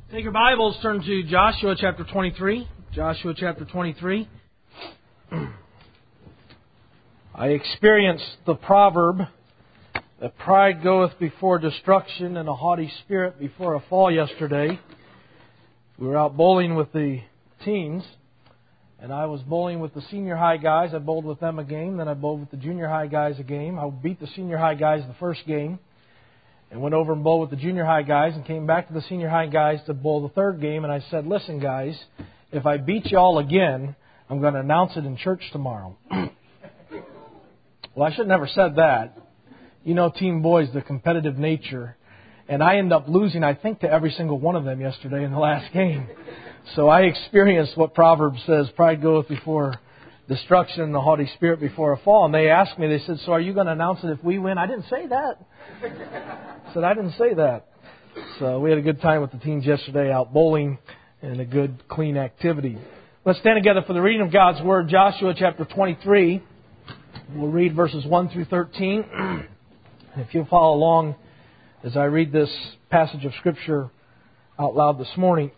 Take your Bibles, turn to Joshua chapter 23. Joshua chapter 23. I experienced the proverb that pride goeth before destruction and a haughty spirit before a fall yesterday. We were out bowling with the teens, and I was bowling with the senior high guys. I bowled with them a game, then I bowled with the junior high guys a game. I beat the senior high guys the first game, and went over and bowled with the junior high guys and came back to the senior high guys to bowl the third game. And I said, listen, guys, if I beat you all again, I'm going to announce it in church tomorrow. Well, I should have never said that. You know, team boys, the competitive nature. And I end up losing, I think, to every single one of them yesterday in the last game. So I experienced what Proverbs says, pride goeth before destruction and the haughty spirit before a fall. And they asked me, they said, so are you going to announce it if we win? I didn't say that. I said, I didn't say that. So we had a good time with the teams yesterday out bowling and a good, clean activity. Let's stand together for the reading of God's Word. Joshua chapter 23. We'll read verses 1 through 13. And if you'll follow along as I read this passage of Scripture out loud this morning.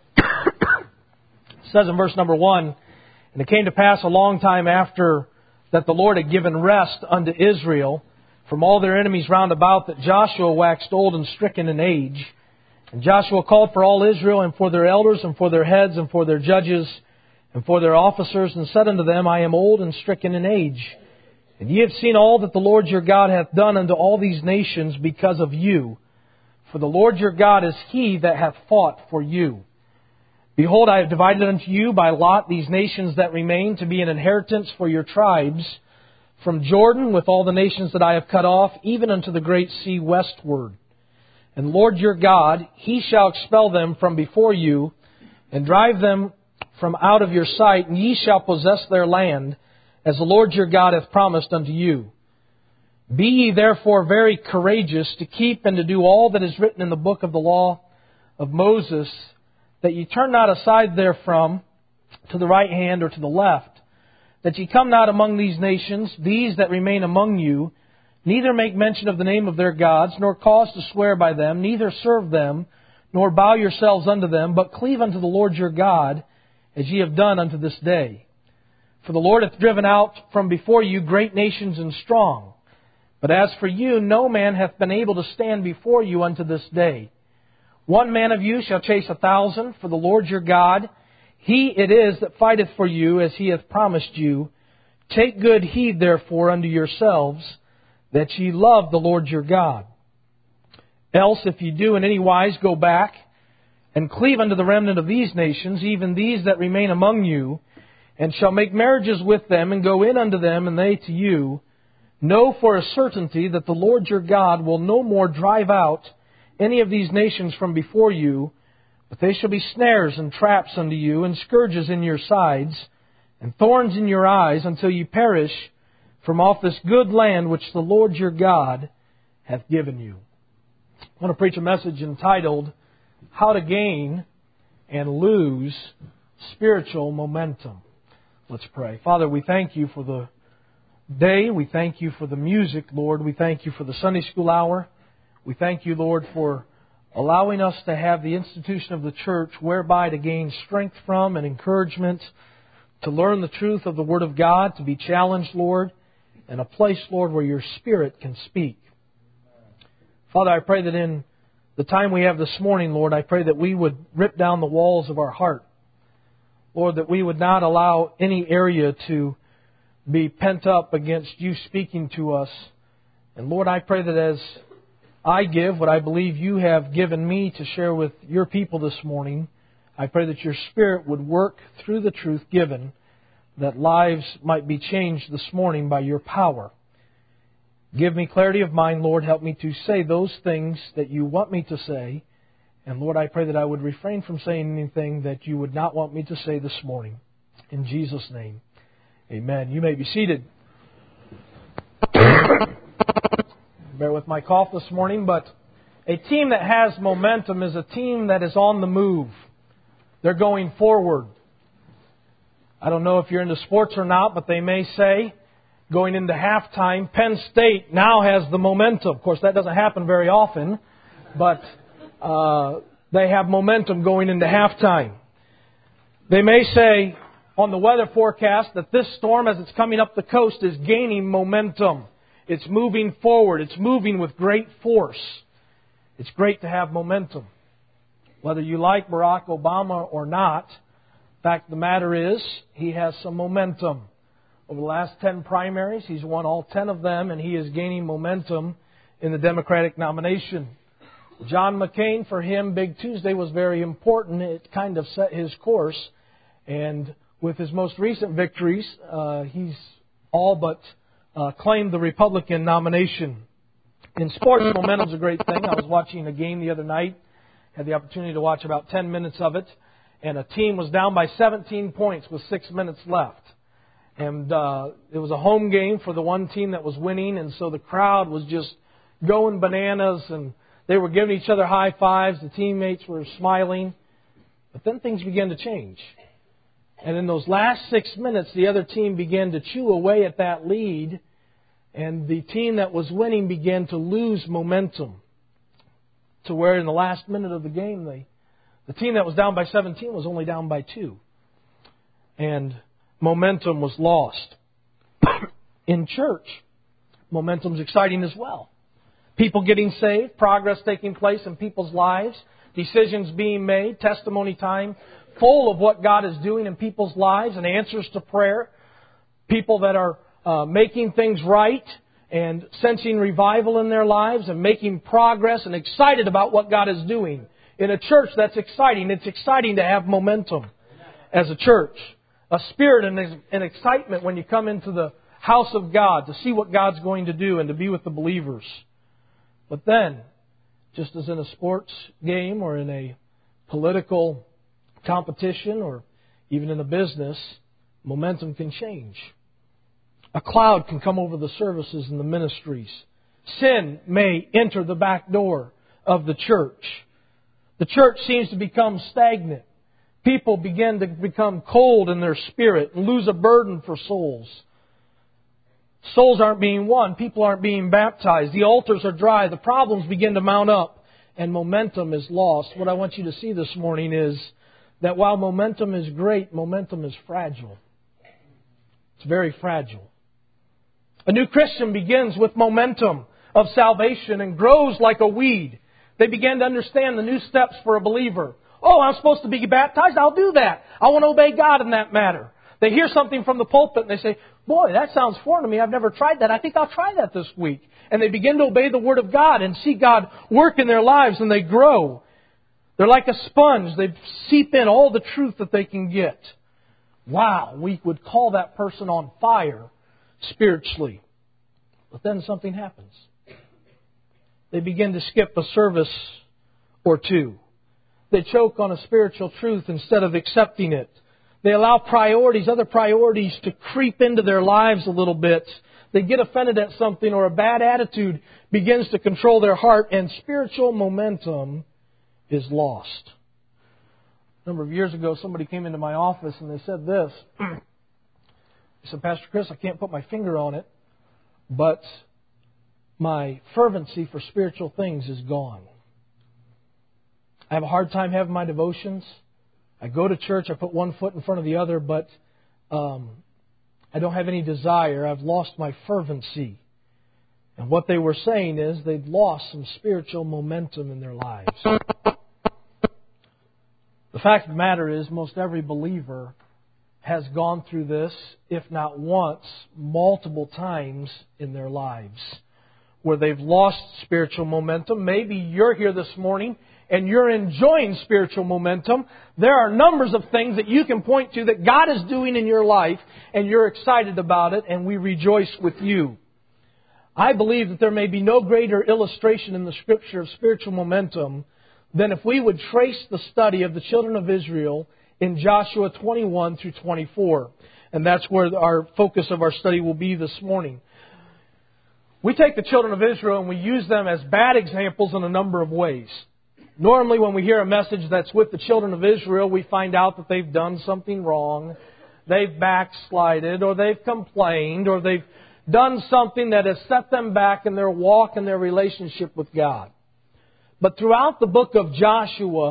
It says in verse number 1, and it came to pass a long time after that the Lord had given rest unto Israel from all their enemies round about, that Joshua waxed old and stricken in age. And Joshua called for all Israel, and for their elders, and for their heads, and for their judges, and for their officers, and said unto them, I am old and stricken in age. And ye have seen all that the Lord your God hath done unto all these nations because of you. For the Lord your God is He that hath fought for you. Behold, I have divided unto you by lot these nations that remain to be an inheritance for your tribes, from Jordan with all the nations that I have cut off, even unto the great sea westward. And Lord your God, He shall expel them from before you, and drive them from out of your sight, and ye shall possess their land, as the Lord your God hath promised unto you. Be ye therefore very courageous to keep and to do all that is written in the book of the law of Moses, that ye turn not aside therefrom to the right hand or to the left, that ye come not among these nations, these that remain among you, neither make mention of the name of their gods, nor cause to swear by them, neither serve them, nor bow yourselves unto them, but cleave unto the Lord your God, as ye have done unto this day. For the Lord hath driven out from before you great nations and strong. But as for you, no man hath been able to stand before you unto this day. One man of you shall chase 1,000, for the Lord your God, He it is that fighteth for you, as He hath promised you. Take good heed therefore unto yourselves, that ye love the Lord your God. Else, if ye do in any wise go back, and cleave unto the remnant of these nations, even these that remain among you, and shall make marriages with them, and go in unto them, and they to you, know for a certainty that the Lord your God will no more drive out any of these nations from before you, but they shall be snares and traps unto you, and scourges in your sides, and thorns in your eyes, until ye perish from off this good land which the Lord your God hath given you. I want to preach a message entitled, How to Gain and Lose Spiritual Momentum. Let's pray. Father, we thank You for the day. We thank You for the music, Lord. We thank You for the Sunday school hour. We thank You, Lord, for allowing us to have the institution of the church whereby to gain strength from and encouragement, to learn the truth of the Word of God, to be challenged, Lord, and a place, Lord, where Your Spirit can speak. Father, I pray that in the time we have this morning, Lord, I pray that we would rip down the walls of our heart. Lord, that we would not allow any area to be pent up against You speaking to us. And Lord, I pray that as I give what I believe You have given me to share with Your people this morning, I pray that Your Spirit would work through the truth given, that lives might be changed this morning by Your power. Give me clarity of mind, Lord. Help me to say those things that You want me to say. And Lord, I pray that I would refrain from saying anything that You would not want me to say this morning. In Jesus' name, amen. You may be seated. Bear with my cough this morning, but a team that has momentum is a team that is on the move. They're going forward. I don't know if you're into sports or not, but they may say, going into halftime, Penn State now has the momentum. Of course, that doesn't happen very often, but They have momentum going into halftime. They may say on the weather forecast that this storm, as it's coming up the coast, is gaining momentum. It's moving forward. It's moving with great force. It's great to have momentum. Whether you like Barack Obama or not, the fact of the matter is, he has some momentum. Over the last 10 primaries, he's won all 10 of them, and he is gaining momentum in the Democratic nomination. John McCain, for him, Big Tuesday was very important. It kind of set his course. And with his most recent victories, he's all but claimed the Republican nomination. In sports, momentum's a great thing. I was watching a game the other night. Had the opportunity to watch about 10 minutes of it. And a team was down by 17 points with 6 minutes left. And it was a home game for the one team that was winning. And so the crowd was just going bananas. And they were giving each other high fives. The teammates were smiling. But then things began to change. And in those last 6 minutes, the other team began to chew away at that lead. And the team that was winning began to lose momentum. To where in the last minute of the game, the team that was down by 17 was only down by 2. And momentum was lost. In church, momentum's exciting as well. People getting saved, progress taking place in people's lives, decisions being made, testimony time, full of what God is doing in people's lives and answers to prayer. People that are making things right and sensing revival in their lives and making progress and excited about what God is doing. In a church, that's exciting. It's exciting to have momentum as a church. A spirit and an excitement when you come into the house of God to see what God's going to do and to be with the believers. But then, just as in a sports game or in a political competition or even in a business, momentum can change. A cloud can come over the services and the ministries. Sin may enter the back door of the church. The church seems to become stagnant. People begin to become cold in their spirit and lose a burden for souls. Souls aren't being won. People aren't being baptized. The altars are dry. The problems begin to mount up. And momentum is lost. What I want you to see this morning is that while momentum is great, momentum is fragile. It's very fragile. A new Christian begins with momentum of salvation and grows like a weed. They begin to understand the new steps for a believer. Oh, I'm supposed to be baptized? I'll do that. I want to obey God in that matter. They hear something from the pulpit and they say, boy, that sounds foreign to me. I've never tried that. I think I'll try that this week. And they begin to obey the Word of God and see God work in their lives and they grow. They're like a sponge. They seep in all the truth that they can get. Wow, we would call that person on fire spiritually. But then something happens. They begin to skip a service or two. They choke on a spiritual truth instead of accepting it. They allow other priorities to creep into their lives a little bit. They get offended at something or a bad attitude begins to control their heart and spiritual momentum is lost. A number of years ago, somebody came into my office and they said this. They said, Pastor Chris, I can't put my finger on it, but my fervency for spiritual things is gone. I have a hard time having my devotions. I go to church, I put one foot in front of the other, but I don't have any desire. I've lost my fervency. And what they were saying is they'd lost some spiritual momentum in their lives. The fact of the matter is most every believer has gone through this, if not once, multiple times in their lives, where they've lost spiritual momentum. Maybe you're here this morning and you're enjoying spiritual momentum. There are numbers of things that you can point to that God is doing in your life, and you're excited about it, and we rejoice with you. I believe that there may be no greater illustration in the Scripture of spiritual momentum than if we would trace the study of the children of Israel in Joshua 21 through 24. And that's where our focus of our study will be this morning. We take the children of Israel and we use them as bad examples in a number of ways. Normally when we hear a message that's with the children of Israel, we find out that they've done something wrong, they've backslided, or they've complained, or they've done something that has set them back in their walk and their relationship with God. But throughout the book of Joshua,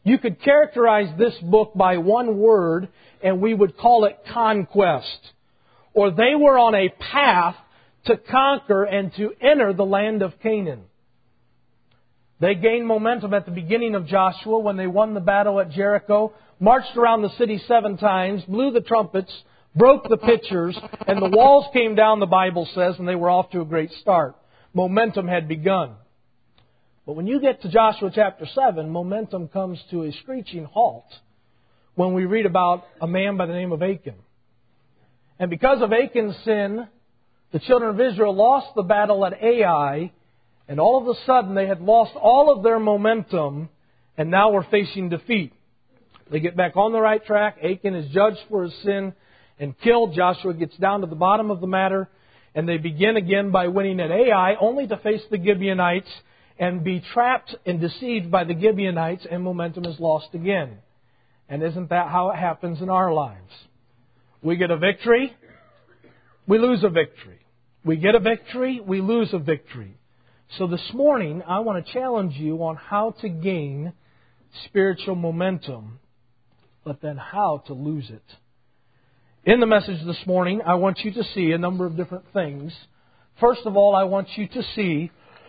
You could characterize this book by one word, and we would call it conquest. Or they were on a path to conquer and to enter the land of Canaan. They gained momentum at the beginning of Joshua when they won the battle at Jericho, marched around the city 7 times, blew the trumpets, broke the pitchers, and the walls came down, the Bible says, and they were off to a great start. Momentum had begun. But when you get to Joshua chapter 7, momentum comes to a screeching halt when we read about a man by the name of Achan. And because of Achan's sin, the children of Israel lost the battle at Ai, and all of a sudden they had lost all of their momentum, and now were facing defeat. They get back on the right track. Achan is judged for his sin and killed. Joshua gets down to the bottom of the matter, and they begin again by winning at Ai, only to face the Gibeonites and be trapped and deceived by the Gibeonites, and momentum is lost again. And isn't that how it happens in our lives? We get a victory, we lose a victory. We get a victory, we lose a victory. So this morning, I want to challenge you on how to gain spiritual momentum, but then how to lose it. In the message this morning, I want you to see a number of different things. First of all, I want you to see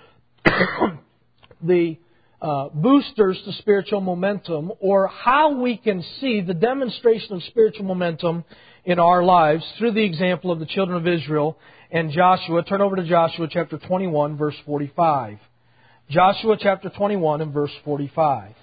the boosters to spiritual momentum, or how we can see the demonstration of spiritual momentum in our lives through the example of the children of Israel and Joshua. Turn over to Joshua chapter 21, verse 45. Joshua chapter 21 and verse 45.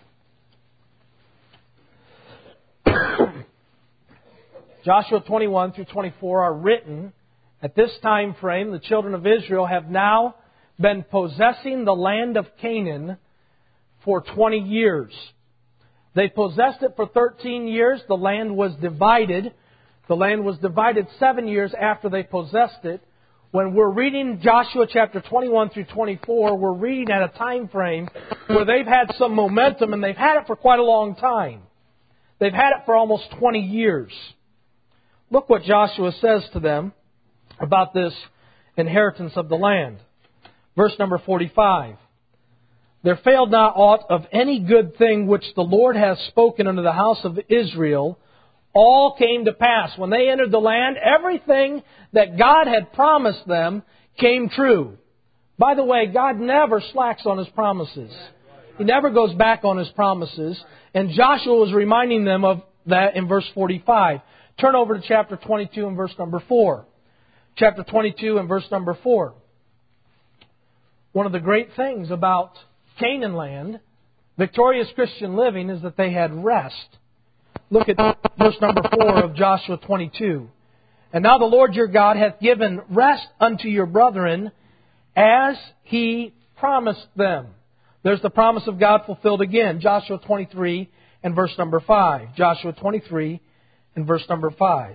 Joshua 21 through 24 are written at this time frame. The children of Israel have now been possessing the land of Canaan for 20 years. They possessed it for 13 years. The land was divided. The land was divided 7 years after they possessed it. When we're reading Joshua chapter 21 through 24, we're reading at a time frame where they've had some momentum, and they've had it for quite a long time. They've had it for almost 20 years. Look what Joshua says to them about this inheritance of the land. Verse number 45. There failed not aught of any good thing which the Lord hath spoken unto the house of Israel. All came to pass. When they entered the land, everything that God had promised them came true. By the way, God never slacks on His promises. He never goes back on His promises. And Joshua was reminding them of that in verse 45. Turn over to chapter 22 and verse number 4. Chapter 22 and verse number 4. One of the great things about Canaan land, victorious Christian living, is that they had rest. Look at verse number 4 of Joshua 22. And now the Lord your God hath given rest unto your brethren as He promised them. There's the promise of God fulfilled again. Joshua 23 and verse number 5. Joshua 23 and verse number 5.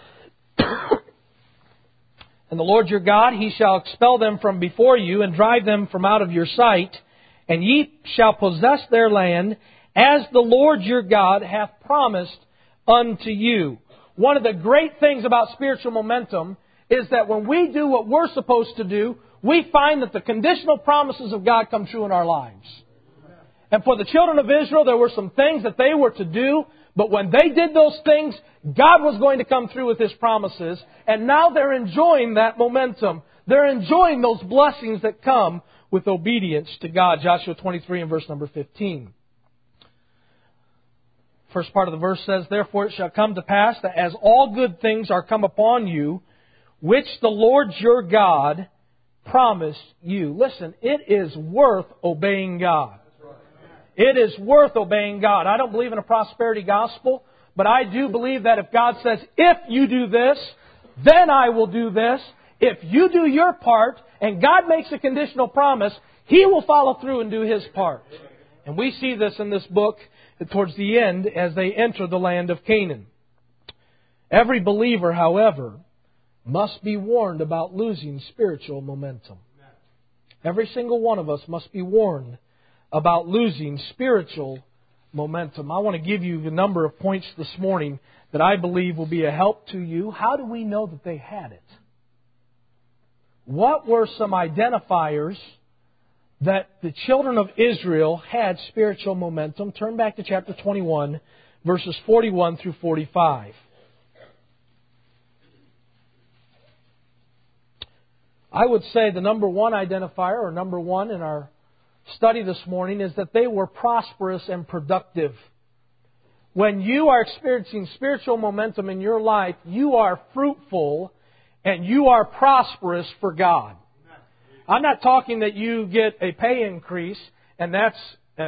And the Lord your God, He shall expel them from before you and drive them from out of your sight, and ye shall possess their land as the Lord your God hath promised unto you. One of the great things about spiritual momentum is that when we do what we're supposed to do, we find that the conditional promises of God come true in our lives. And for the children of Israel, there were some things that they were to do, but when they did those things, God was going to come through with His promises, and now they're enjoying that momentum. They're enjoying those blessings that come with obedience to God. Joshua 23 and verse number 15. First part of the verse says, Therefore it shall come to pass that as all good things are come upon you, which the Lord your God promised you. Listen, it is worth obeying God. It is worth obeying God. I don't believe in a prosperity gospel, but I do believe that if God says, if you do this, then I will do this. If you do your part, and God makes a conditional promise, He will follow through and do His part. And we see this in this book towards the end as they enter the land of Canaan. Every believer, however, must be warned about losing spiritual momentum. Every single one of us must be warned about losing spiritual momentum. I want to give you a number of points this morning that I believe will be a help to you. How do we know that they had it? What were some identifiers that the children of Israel had spiritual momentum. Turn back to chapter 21, verses 41 through 45. I would say the number one identifier, or number one in our study this morning, is that they were prosperous and productive. When you are experiencing spiritual momentum in your life, you are fruitful and you are prosperous for God. I'm not talking that you get a pay increase and that's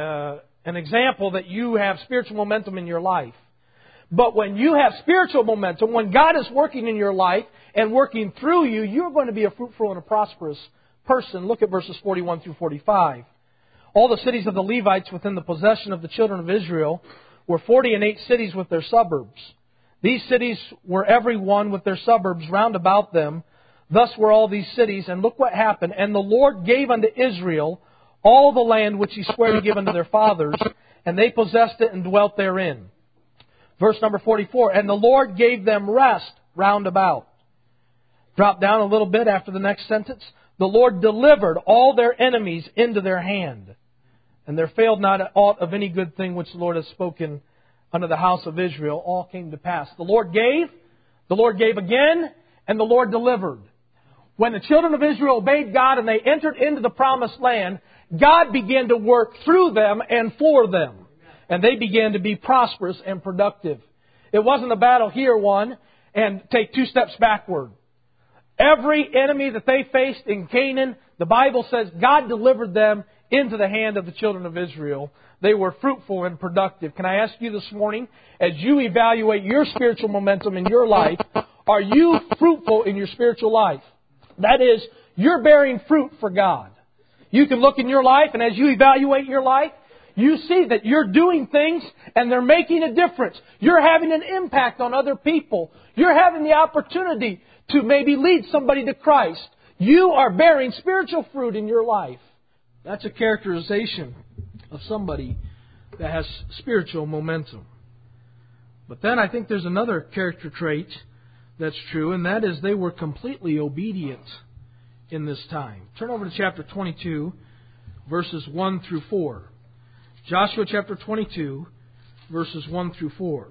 an example that you have spiritual momentum in your life. But when you have spiritual momentum, when God is working in your life and working through you, you're going to be a fruitful and a prosperous person. Look at verses 41 through 45. All the cities of the Levites within the possession of the children of Israel were 48 cities with their suburbs. These cities were every one with their suburbs round about them. Thus were all these cities. And look what happened. And the Lord gave unto Israel all the land which He sware to give unto their fathers, and they possessed it and dwelt therein. Verse number 44, and the Lord gave them rest round about. Drop down a little bit after the next sentence. The Lord delivered all their enemies into their hand. And there failed not aught of any good thing which the Lord has spoken unto the house of Israel. All came to pass. The Lord gave again, and the Lord delivered. When the children of Israel obeyed God and they entered into the promised land, God began to work through them and for them. And they began to be prosperous and productive. It wasn't a battle here, won, and take 2 steps backward. Every enemy that they faced in Canaan, the Bible says God delivered them into the hand of the children of Israel. They were fruitful and productive. Can I ask you this morning, as you evaluate your spiritual momentum in your life, are you fruitful in your spiritual life? That is, you're bearing fruit for God. You can look in your life, and as you evaluate your life, you see that you're doing things and they're making a difference. You're having an impact on other people. You're having the opportunity to maybe lead somebody to Christ. You are bearing spiritual fruit in your life. That's a characterization of somebody that has spiritual momentum. But then I think there's another character trait that's true, and that is they were completely obedient in this time. Turn over to chapter 22, verses 1 through 4. Joshua chapter 22, verses 1 through 4.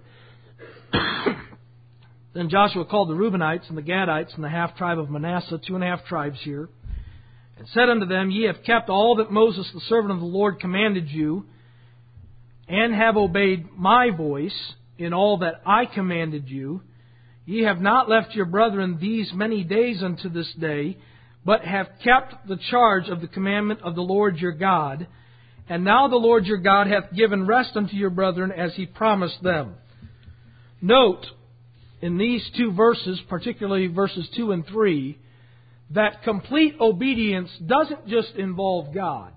Then Joshua called the Reubenites and the Gadites and the half-tribe of Manasseh, 2.5 tribes here, and said unto them, Ye have kept all that Moses the servant of the Lord commanded you, and have obeyed my voice in all that I commanded you. Ye have not left your brethren these many days unto this day, but have kept the charge of the commandment of the Lord your God. And now the Lord your God hath given rest unto your brethren as He promised them. Note, in these 2 verses, particularly verses 2 and 3, that complete obedience doesn't just involve God.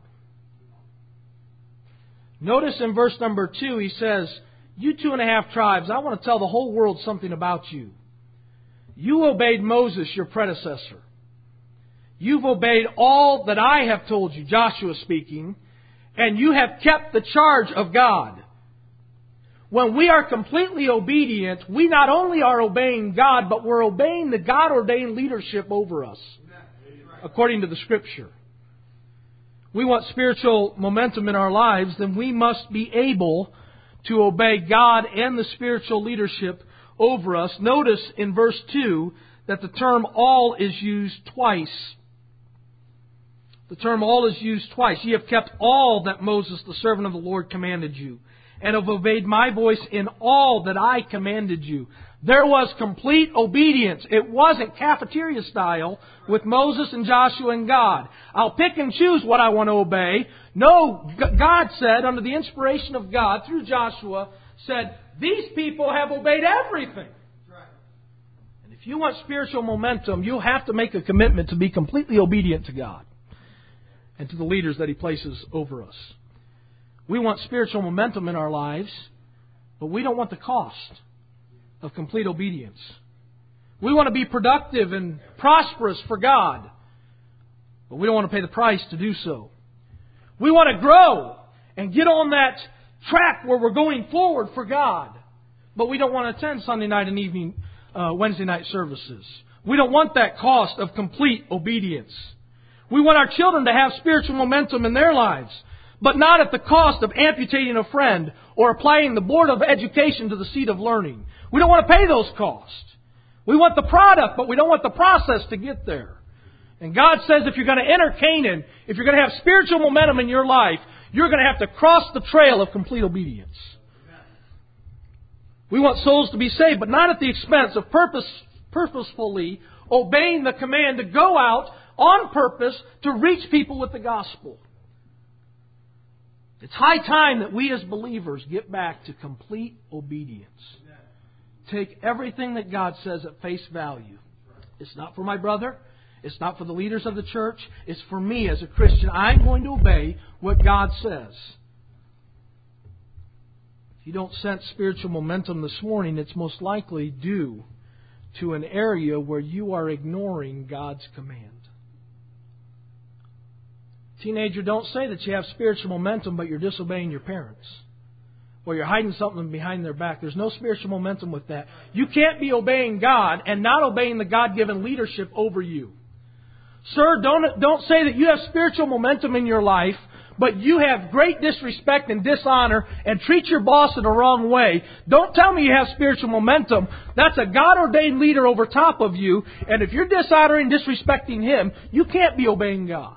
Notice in verse number 2, he says, You 2.5 tribes, I want to tell the whole world something about you. You obeyed Moses, your predecessor. You've obeyed all that I have told you, Joshua speaking, and you have kept the charge of God. When we are completely obedient, we not only are obeying God, but we're obeying the God-ordained leadership over us, according to the Scripture. We want spiritual momentum in our lives, then we must be able to obey God and the spiritual leadership over us. Notice in verse 2 that the term all is used twice. The term all is used twice. Ye have kept all that Moses, the servant of the Lord, commanded you, and have obeyed my voice in all that I commanded you. There was complete obedience. It wasn't cafeteria style with Moses and Joshua and God. I'll pick and choose what I want to obey. No, God said, under the inspiration of God, through Joshua, said, these people have obeyed everything. And if you want spiritual momentum, you'll have to make a commitment to be completely obedient to God and to the leaders that He places over us. We want spiritual momentum in our lives, but we don't want the cost of complete obedience. We want to be productive and prosperous for God, but we don't want to pay the price to do so. We want to grow and get on that track where we're going forward for God, but we don't want to attend Sunday night and evening, Wednesday night services. We don't want that cost of complete obedience. We want our children to have spiritual momentum in their lives, but not at the cost of amputating a friend or applying the Board of Education to the seat of learning. We don't want to pay those costs. We want the product, but we don't want the process to get there. And God says if you're going to enter Canaan, if you're going to have spiritual momentum in your life, you're going to have to cross the trail of complete obedience. We want souls to be saved, but not at the expense of purposefully obeying the command to go out on purpose to reach people with the gospel. It's high time that we as believers get back to complete obedience. Take everything that God says at face value. It's not for my brother. It's not for the leaders of the church. It's for me as a Christian. I'm going to obey what God says. If you don't sense spiritual momentum this morning, it's most likely due to an area where you are ignoring God's command. Teenager, don't say that you have spiritual momentum, but you're disobeying your parents. Or you're hiding something behind their back. There's no spiritual momentum with that. You can't be obeying God and not obeying the God-given leadership over you. Sir, don't say that you have spiritual momentum in your life, but you have great disrespect and dishonor and treat your boss in the wrong way. Don't tell me you have spiritual momentum. That's a God-ordained leader over top of you. And if you're dishonoring, disrespecting him, you can't be obeying God.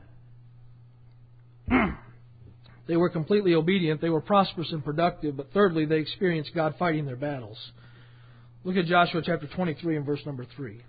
They were completely obedient. They were prosperous and productive. But thirdly, they experienced God fighting their battles. Look at Joshua chapter 23 and verse number 3.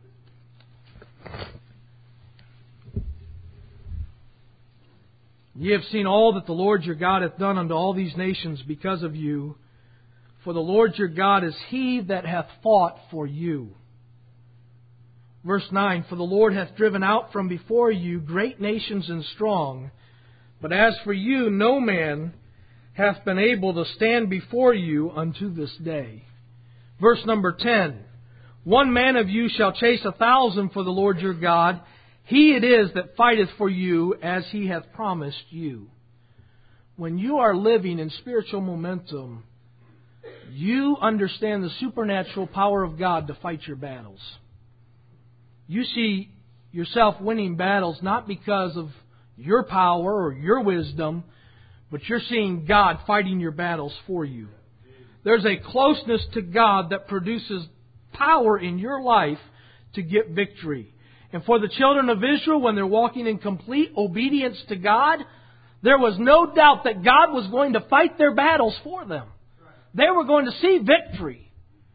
Ye have seen all that the Lord your God hath done unto all these nations because of you. For the Lord your God is He that hath fought for you. Verse 9, For the Lord hath driven out from before you great nations and strong. But as for you, no man hath been able to stand before you unto this day. Verse number 10, One man of you shall chase 1,000 for the Lord your God. He it is that fighteth for you as He hath promised you. When you are living in spiritual momentum, you understand the supernatural power of God to fight your battles. You see yourself winning battles not because of your power or your wisdom, but you're seeing God fighting your battles for you. There's a closeness to God that produces power in your life to get victory. And for the children of Israel, when they're walking in complete obedience to God, there was no doubt that God was going to fight their battles for them. They were going to see victory.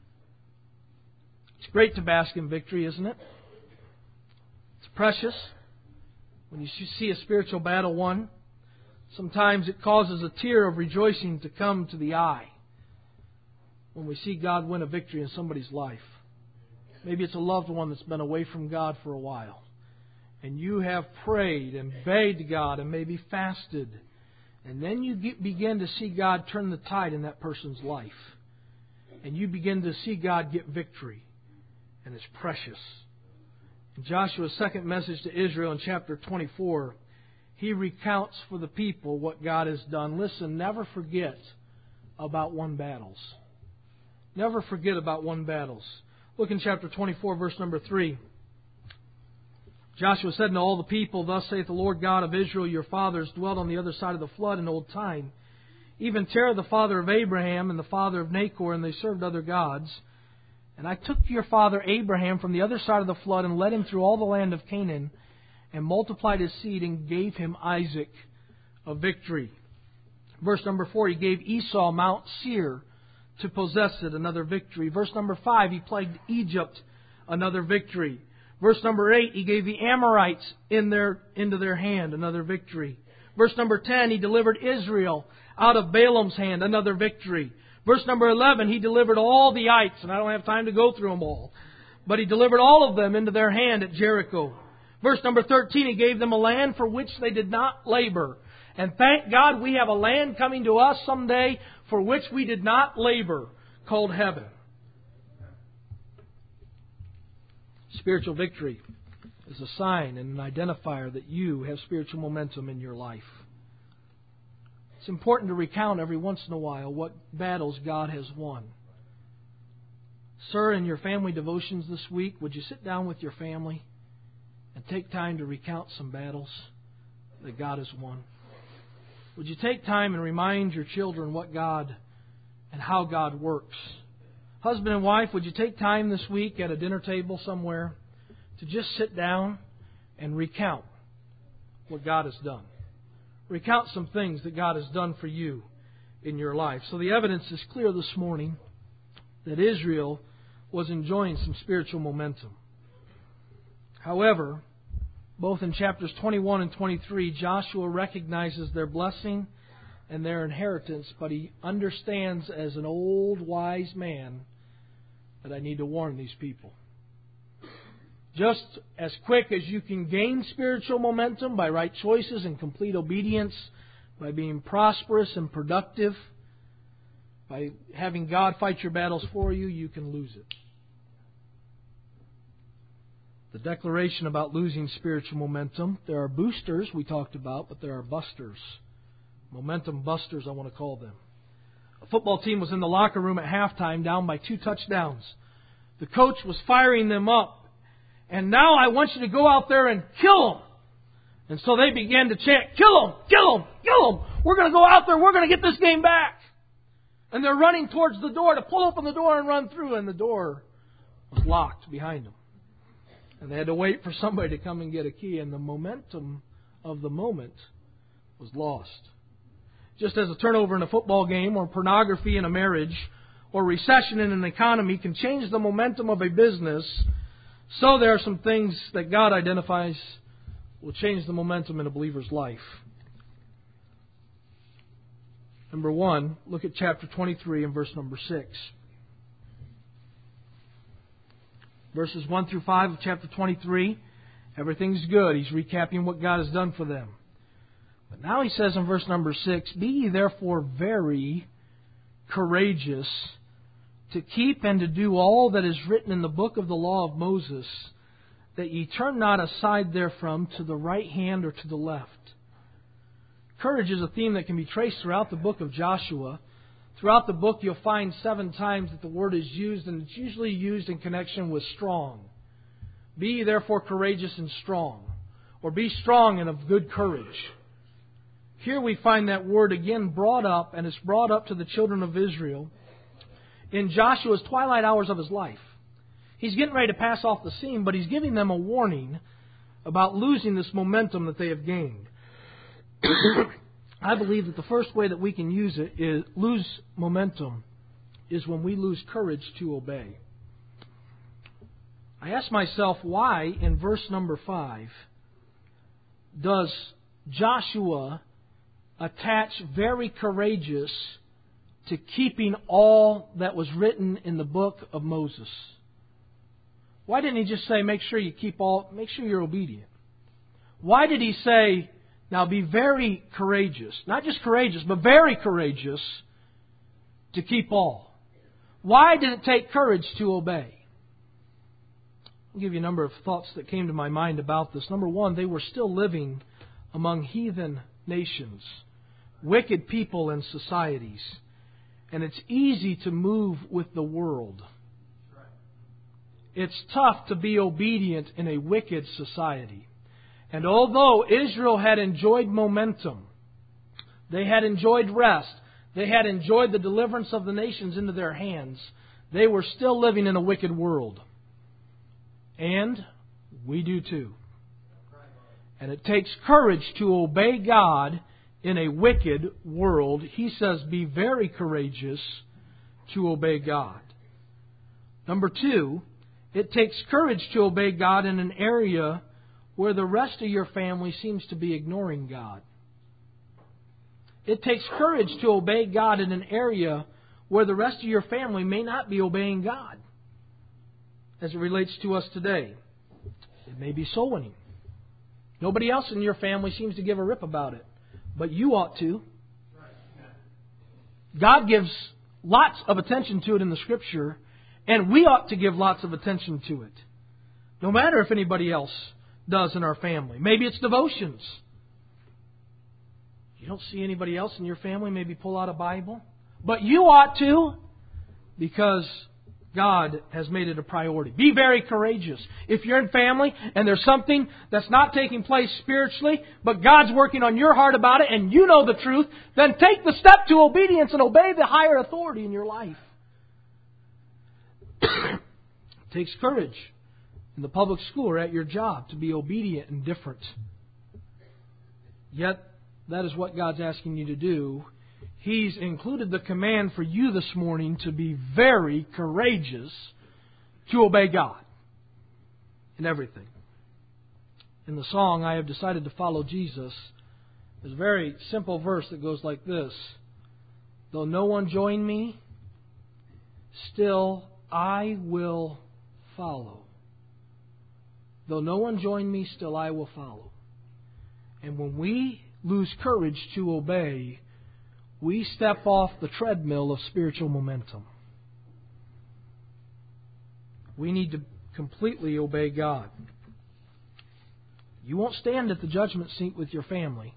It's great to bask in victory, isn't it? It's precious. When you see a spiritual battle won, sometimes it causes a tear of rejoicing to come to the eye when we see God win a victory in somebody's life. Maybe it's a loved one that's been away from God for a while. And you have prayed and begged God and maybe fasted. And then you begin to see God turn the tide in that person's life. And you begin to see God get victory. And it's precious. In Joshua's second message to Israel in chapter 24, he recounts for the people what God has done. Listen, never forget about won battles. Never forget about won battles. Look in chapter 24, verse number 3. Joshua said unto all the people, Thus saith the Lord God of Israel, your fathers dwelt on the other side of the flood in old time. Even Terah, the father of Abraham, and the father of Nachor, and they served other gods. And I took your father Abraham from the other side of the flood, and led him through all the land of Canaan, and multiplied his seed, and gave him Isaac a victory. Verse number 4, he gave Esau Mount Seir to possess it, another victory. Verse number 5, he plagued Egypt, another victory. Verse number 8, he gave the Amorites into their hand, another victory. Verse number 10, he delivered Israel out of Balaam's hand, another victory. Verse number 11, he delivered all the ites, and I don't have time to go through them all, but he delivered all of them into their hand at Jericho. Verse number 13, he gave them a land for which they did not labor. And thank God we have a land coming to us someday for which we did not labor, called heaven. Spiritual victory is a sign and an identifier that you have spiritual momentum in your life. It's important to recount every once in a while what battles God has won. Sir, in your family devotions this week, would you sit down with your family and take time to recount some battles that God has won? Would you take time and remind your children what God and how God works? Husband and wife, would you take time this week at a dinner table somewhere to just sit down and recount what God has done? Recount some things that God has done for you in your life. So the evidence is clear this morning that Israel was enjoying some spiritual momentum. However, both in chapters 21 and 23, Joshua recognizes their blessing and their inheritance, but he understands as an old wise man that I need to warn these people. Just as quick as you can gain spiritual momentum by right choices and complete obedience, by being prosperous and productive, by having God fight your battles for you, you can lose it. The declaration about losing spiritual momentum, there are boosters we talked about, but there are busters. Momentum busters, I want to call them. A football team was in the locker room at halftime, down by 2 touchdowns. The coach was firing them up. And now I want you to go out there and kill them. And so they began to chant, kill them, kill them, kill them. We're going to go out there, we're going to get this game back. And they're running towards the door to pull open the door and run through. And the door was locked behind them. And they had to wait for somebody to come and get a key. And the momentum of the moment was lost. Just as a turnover in a football game, or pornography in a marriage, or recession in an economy can change the momentum of a business, so there are some things that God identifies will change the momentum in a believer's life. Number 1, look at chapter 23 and verse number 6. Verses 1 through 5 of chapter 23, everything's good. He's recapping what God has done for them. But now he says in verse number 6, Be ye therefore very courageous to keep and to do all that is written in the book of the law of Moses, that ye turn not aside therefrom to the right hand or to the left. Courage is a theme that can be traced throughout the book of Joshua. Throughout the book you'll find 7 times that the word is used, and it's usually used in connection with strong. Be ye therefore courageous and strong, or be strong and of good courage. Here we find that word again brought up, and it's brought up to the children of Israel in Joshua's twilight hours of his life. He's getting ready to pass off the scene, but he's giving them a warning about losing this momentum that they have gained. I believe that the first way that we can use it is lose momentum is when we lose courage to obey. I ask myself, why in verse number 5 does Joshua attach very courageous to keeping all that was written in the book of Moses? Why didn't he just say, make sure you're obedient? Why did he say, now be very courageous? Not just courageous, but very courageous to keep all. Why did it take courage to obey? I'll give you a number of thoughts that came to my mind about this. Number 1, they were still living among heathen nations, wicked people and societies. And it's easy to move with the world. It's tough to be obedient in a wicked society. And although Israel had enjoyed momentum, they had enjoyed rest, they had enjoyed the deliverance of the nations into their hands, they were still living in a wicked world. And we do too. And it takes courage to obey God in a wicked world. He says, be very courageous to obey God. Number 2, it takes courage to obey God in an area where the rest of your family seems to be ignoring God. It takes courage to obey God in an area where the rest of your family may not be obeying God. As it relates to us today, it may be soul winning. Nobody else in your family seems to give a rip about it, but you ought to. God gives lots of attention to it in the Scripture, and we ought to give lots of attention to it. No matter if anybody else does in our family. Maybe it's devotions. You don't see anybody else in your family maybe pull out a Bible, but you ought to, because God has made it a priority. Be very courageous. If you're in family and there's something that's not taking place spiritually, but God's working on your heart about it and you know the truth, then take the step to obedience and obey the higher authority in your life. It takes courage in the public school or at your job to be obedient and different. Yet, that is what God's asking you to do. He's included the command for you this morning to be very courageous to obey God in everything. In the song, I Have Decided to Follow Jesus, there's a very simple verse that goes like this. Though no one join me, still I will follow. Though no one join me, still I will follow. And when we lose courage to obey, we step off the treadmill of spiritual momentum. We need to completely obey God. You won't stand at the judgment seat with your family.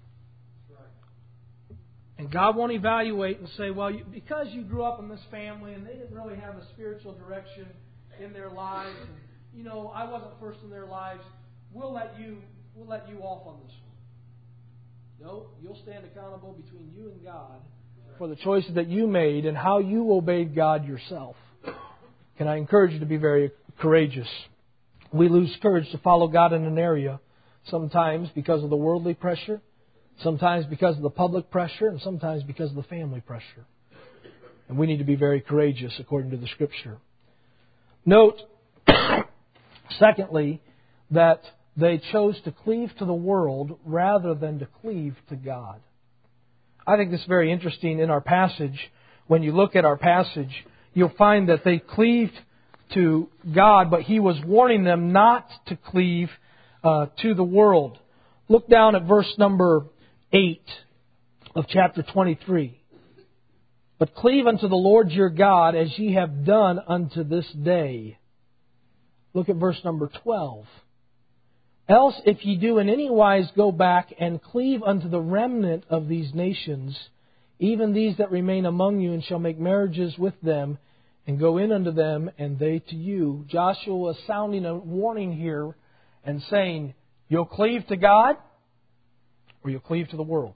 And God won't evaluate and say, well, because you grew up in this family and they didn't really have a spiritual direction in their lives, and, I wasn't first in their lives, we'll let you off on this one. No, you'll stand accountable between you and God for the choices that you made and how you obeyed God yourself. Can I encourage you to be very courageous? We lose courage to follow God in an area, sometimes because of the worldly pressure, sometimes because of the public pressure, and sometimes because of the family pressure. And we need to be very courageous according to the Scripture. Note, secondly, that they chose to cleave to the world rather than to cleave to God. I think this is very interesting in our passage. When you look at our passage, you'll find that they cleaved to God, but He was warning them not to cleave to the world. Look down at verse number 8 of chapter 23. But cleave unto the Lord your God as ye have done unto this day. Look at verse number 12. Else if ye do in any wise go back and cleave unto the remnant of these nations, even these that remain among you, and shall make marriages with them, and go in unto them, and they to you. Joshua was sounding a warning here and saying, you'll cleave to God, or you'll cleave to the world.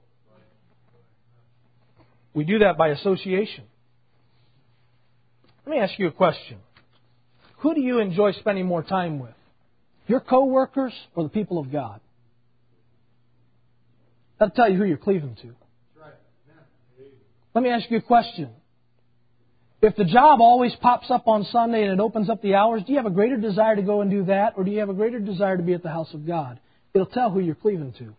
We do that by association. Let me ask you a question. Who do you enjoy spending more time with? Your co-workers or the people of God? That'll tell you who you're cleaving to. Let me ask you a question. If the job always pops up on Sunday and it opens up the hours, do you have a greater desire to go and do that, or do you have a greater desire to be at the house of God? It'll tell who you're cleaving to.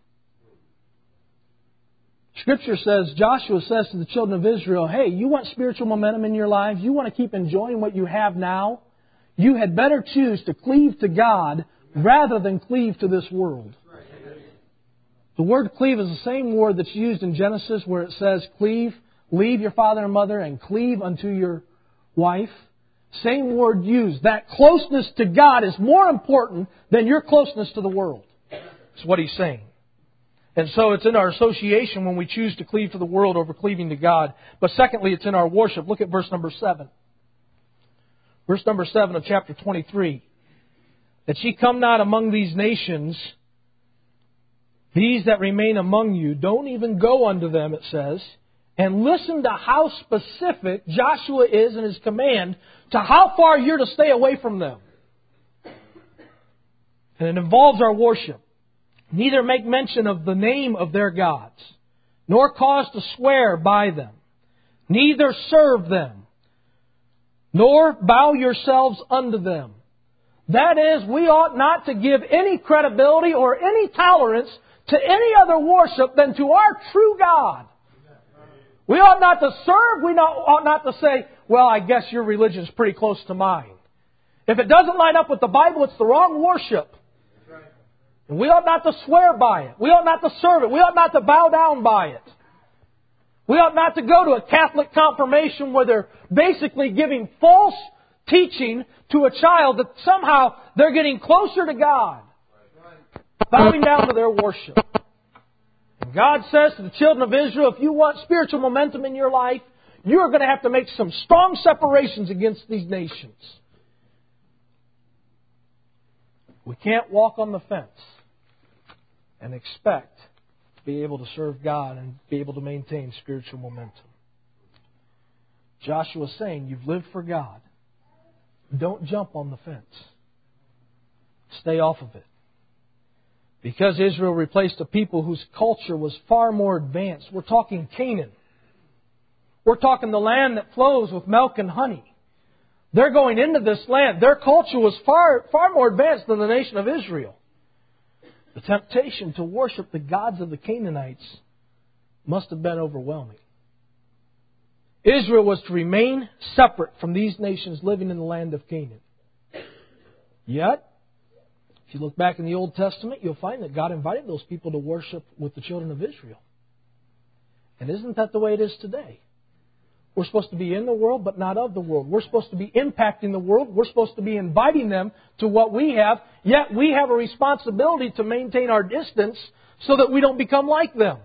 Scripture says, Joshua says to the children of Israel, hey, you want spiritual momentum in your lives? You want to keep enjoying what you have now? You had better choose to cleave to God rather than cleave to this world. The word cleave is the same word that's used in Genesis where it says cleave, leave your father and mother and cleave unto your wife. Same word used. That closeness to God is more important than your closeness to the world. That's what he's saying. And so it's in our association when we choose to cleave to the world over cleaving to God. But secondly, it's in our worship. Look at verse number 7. Verse number 7 of chapter 23. That ye come not among these nations, these that remain among you, don't even go unto them, it says. And listen to how specific Joshua is in his command to how far you're to stay away from them. And it involves our worship. Neither make mention of the name of their gods, nor cause to swear by them, neither serve them, nor bow yourselves unto them. That is, we ought not to give any credibility or any tolerance to any other worship than to our true God. We ought not to serve. We ought not to say, well, I guess your religion is pretty close to mine. If it doesn't line up with the Bible, it's the wrong worship. And we ought not to swear by it. We ought not to serve it. We ought not to bow down by it. We ought not to go to a Catholic confirmation where they're basically giving false teaching to a child that somehow they're getting closer to God, bowing down to their worship. And God says to the children of Israel, if you want spiritual momentum in your life, You are going to have to make some strong separations against these nations. We can't walk on the fence and expect to be able to serve God and be able to maintain spiritual momentum. Joshua is saying, you've lived for God. Don't jump on the fence. Stay off of it. Because Israel replaced a people whose culture was far more advanced. We're talking Canaan. We're talking the land that flows with milk and honey. They're going into this land. Their culture was far more advanced than the nation of Israel. The temptation to worship the gods of the Canaanites must have been overwhelming. Israel was to remain separate from these nations living in the land of Canaan. Yet, if you look back in the Old Testament, you'll find that God invited those people to worship with the children of Israel. And isn't that the way it is today? We're supposed to be in the world, but not of the world. We're supposed to be impacting the world. We're supposed to be inviting them to what we have. Yet we have a responsibility to maintain our distance so that we don't become like them.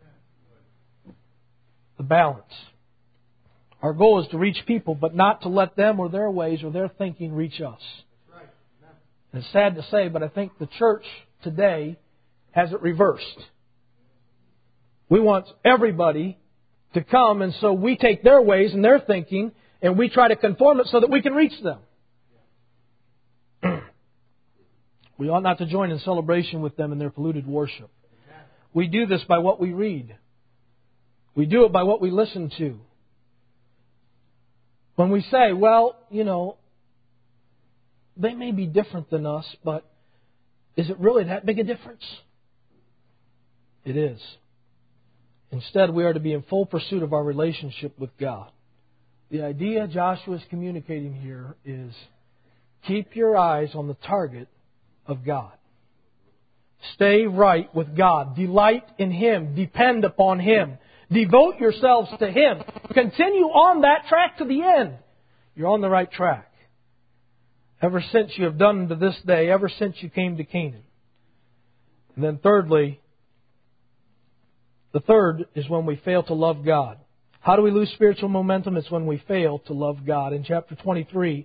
The balance. Our goal is to reach people, but not to let them or their ways or their thinking reach us. And it's sad to say, but I think the church today has it reversed. We want everybody to come, and so we take their ways and their thinking, and we try to conform it so that we can reach them. We ought not to join in celebration with them in their polluted worship. We do this by what we read. We do it by what we listen to. When we say, well, they may be different than us, but is it really that big a difference? It is. Instead, we are to be in full pursuit of our relationship with God. The idea Joshua is communicating here is keep your eyes on the target of God. Stay right with God. Delight in Him. Depend upon Him. Devote yourselves to Him. Continue on that track to the end. You're on the right track. Ever since you have done to this day, ever since you came to Canaan. And then thirdly, the third is when we fail to love God. How do we lose spiritual momentum? It's when we fail to love God. In chapter 23,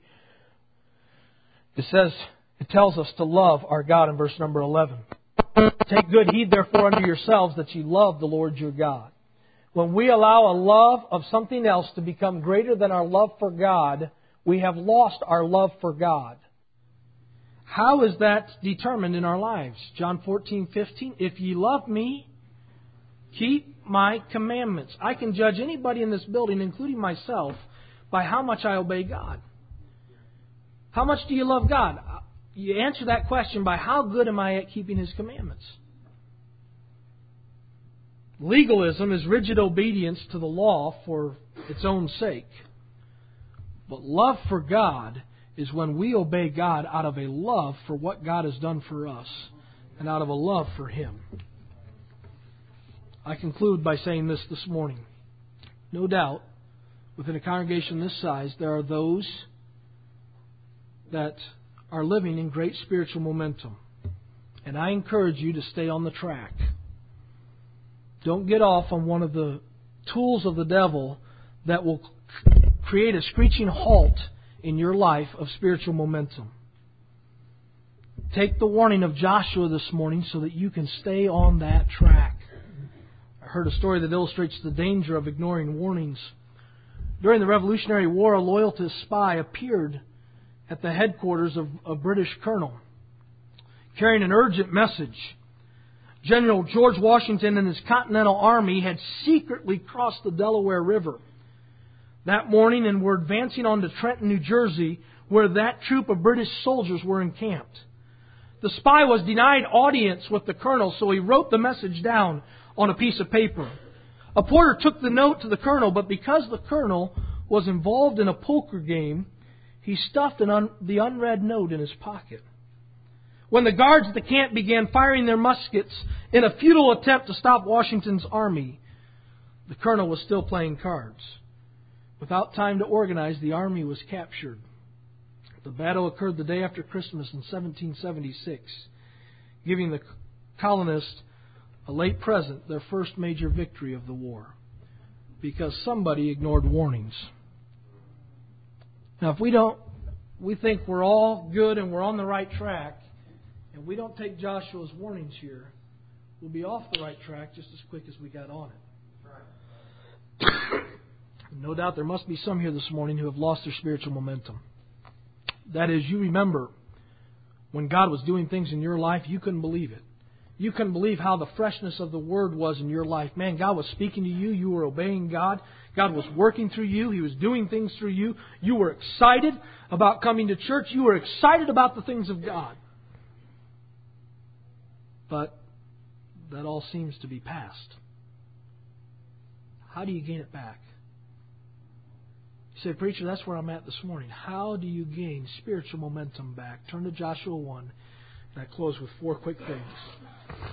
it tells us to love our God in verse number 11. Take good heed therefore unto yourselves that ye love the Lord your God. When we allow a love of something else to become greater than our love for God, we have lost our love for God. How is that determined in our lives? John 14:15. If ye love me, keep my commandments. I can judge anybody in this building, including myself, by how much I obey God. How much do you love God? You answer that question by how good am I at keeping His commandments. Legalism is rigid obedience to the law for its own sake. But love for God is when we obey God out of a love for what God has done for us and out of a love for Him. I conclude by saying this morning. No doubt, within a congregation this size, there are those that are living in great spiritual momentum. And I encourage you to stay on the track. Don't get off on one of the tools of the devil that will create a screeching halt in your life of spiritual momentum. Take the warning of Joshua this morning so that you can stay on that track. I heard a story that illustrates the danger of ignoring warnings. During the Revolutionary War, a loyalist spy appeared at the headquarters of a British colonel, carrying an urgent message. General George Washington and his Continental Army had secretly crossed the Delaware River that morning and were advancing on to Trenton, New Jersey, where that troop of British soldiers were encamped. The spy was denied audience with the colonel, so he wrote the message down on a piece of paper. A porter took the note to the colonel, but because the colonel was involved in a poker game, he stuffed the unread note in his pocket. When the guards at the camp began firing their muskets in a futile attempt to stop Washington's army, the colonel was still playing cards. Without time to organize, the army was captured. The battle occurred the day after Christmas in 1776, giving the colonists a late present, their first major victory of the war. because somebody ignored warnings. Now, if we think we're all good and we're on the right track, and we don't take Joshua's warnings here, we'll be off the right track just as quick as we got on it. No doubt there must be some here this morning who have lost their spiritual momentum. That is, you remember when God was doing things in your life, you couldn't believe it. You couldn't believe how the freshness of the Word was in your life. Man, God was speaking to you. You were obeying God. God was working through you. He was doing things through you. You were excited about coming to church. You were excited about the things of God. But that all seems to be past. How do you gain it back? You say, preacher, that's where I'm at this morning. How do you gain spiritual momentum back? Turn to Joshua 1, and I close with 4 quick things.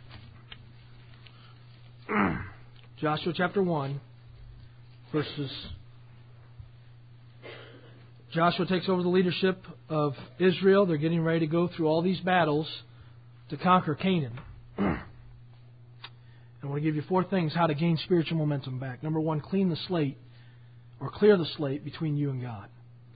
Joshua chapter 1, verses... Joshua takes over the leadership of Israel. They're getting ready to go through all these battles to conquer Canaan. I want to give you 4 things how to gain spiritual momentum back. Number 1, clear the slate between you and God.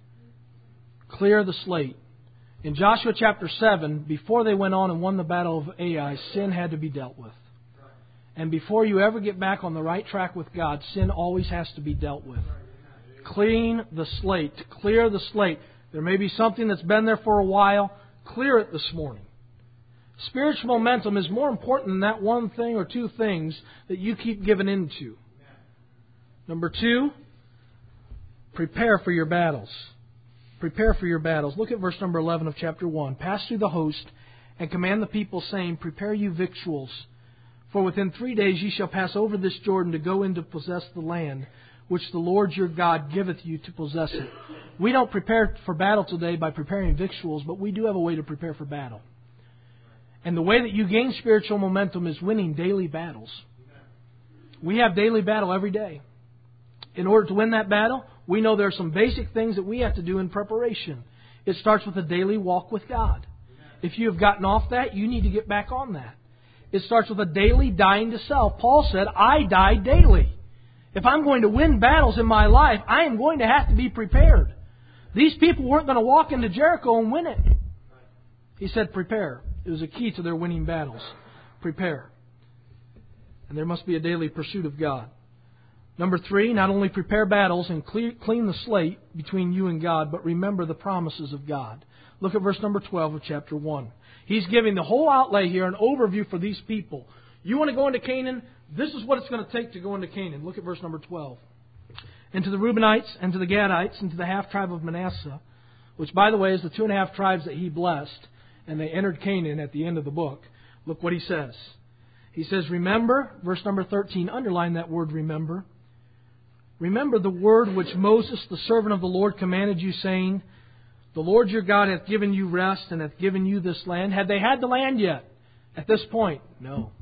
Clear the slate. In Joshua chapter 7, before they went on and won the battle of Ai, sin had to be dealt with. And before you ever get back on the right track with God, sin always has to be dealt with. Clean the slate. Clear the slate. There may be something that's been there for a while. Clear it this morning. Spiritual momentum is more important than that 1 thing or 2 things that you keep giving into. Number 2, prepare for your battles. Prepare for your battles. Look at verse number 11 of chapter 1. Pass through the host and command the people, saying, prepare you victuals. For within 3 days ye shall pass over this Jordan to go in to possess the land, which the Lord your God giveth you to possess it. We don't prepare for battle today by preparing victuals, but we do have a way to prepare for battle. And the way that you gain spiritual momentum is winning daily battles. We have daily battle every day. In order to win that battle, we know there are some basic things that we have to do in preparation. It starts with a daily walk with God. If you have gotten off that, you need to get back on that. It starts with a daily dying to self. Paul said, I die daily. If I'm going to win battles in my life, I am going to have to be prepared. These people weren't going to walk into Jericho and win it. He said, prepare. It was a key to their winning battles. Prepare. And there must be a daily pursuit of God. Number 3, not only prepare battles and clean the slate between you and God, but remember the promises of God. Look at verse number 12 of chapter 1. He's giving the whole outlay here, an overview for these people. You want to go into Canaan? This is what it's going to take to go into Canaan. Look at verse number 12. And to the Reubenites, and to the Gadites, and to the half-tribe of Manasseh, which, by the way, is the 2.5 tribes that he blessed, and they entered Canaan at the end of the book. Look what he says. He says, remember, verse number 13, underline that word remember. Remember the word which Moses, the servant of the Lord, commanded you, saying, the Lord your God hath given you rest, and hath given you this land. Had they had the land yet? At this point, no.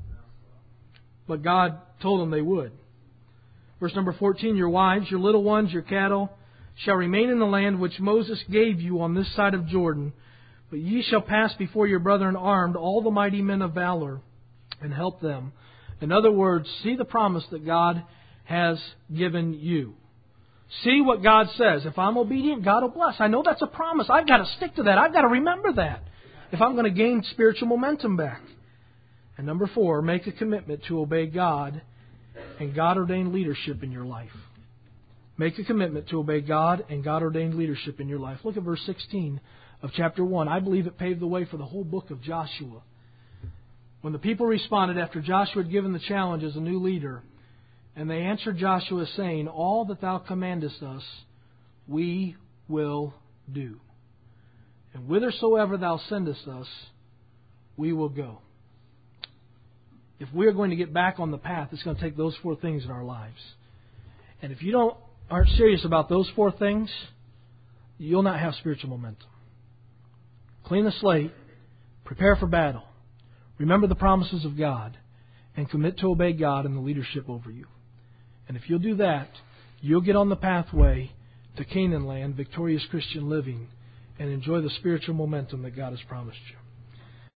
But God told them they would. Verse number 14, your wives, your little ones, your cattle, shall remain in the land which Moses gave you on this side of Jordan. But ye shall pass before your brethren armed, all the mighty men of valor, and help them. In other words, see the promise that God has given you. See what God says. If I'm obedient, God will bless. I know that's a promise. I've got to stick to that. I've got to remember that if I'm going to gain spiritual momentum back. And number 4, make a commitment to obey God and God-ordained leadership in your life. Make a commitment to obey God and God-ordained leadership in your life. Look at verse 16 of chapter 1. I believe it paved the way for the whole book of Joshua. When the people responded after Joshua had given the challenge as a new leader, and they answered Joshua saying, all that thou commandest us, we will do. And whithersoever thou sendest us, we will go. If we're going to get back on the path, it's going to take those 4 things in our lives. And if you aren't serious about those 4 things, you'll not have spiritual momentum. Clean the slate, prepare for battle, remember the promises of God, and commit to obey God and the leadership over you. And if you'll do that, you'll get on the pathway to Canaan land, victorious Christian living, and enjoy the spiritual momentum that God has promised you.